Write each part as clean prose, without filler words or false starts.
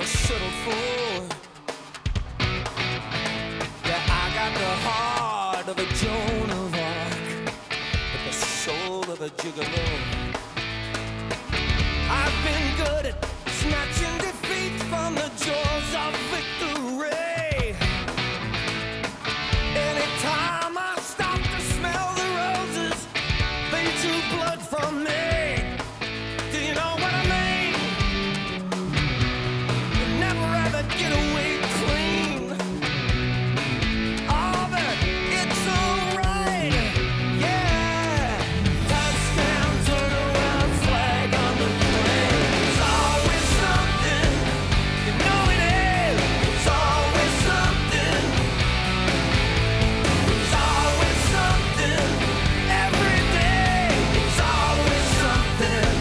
never settled for. Yeah, I got the heart of a Joan of Arc, but the soul of a gigolo. I've been good at snatching defeat from the jaws of victory. Anytime I stop to smell the roses, they drew blood from me. Do you know what I mean? You never ever get away clean. Oh, but it's alright, yeah. Touchdown, turn around, flag on the plane. It's always something, you know it is. It's always something. It's always something, every day. It's always something.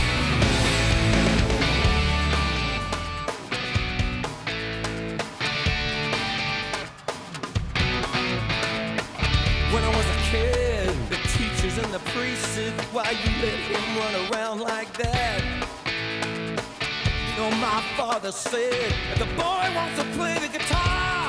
When I was a kid, the teachers and the priests said, why you let him run around like that? You know, my father said, if the boy wants to play the guitar,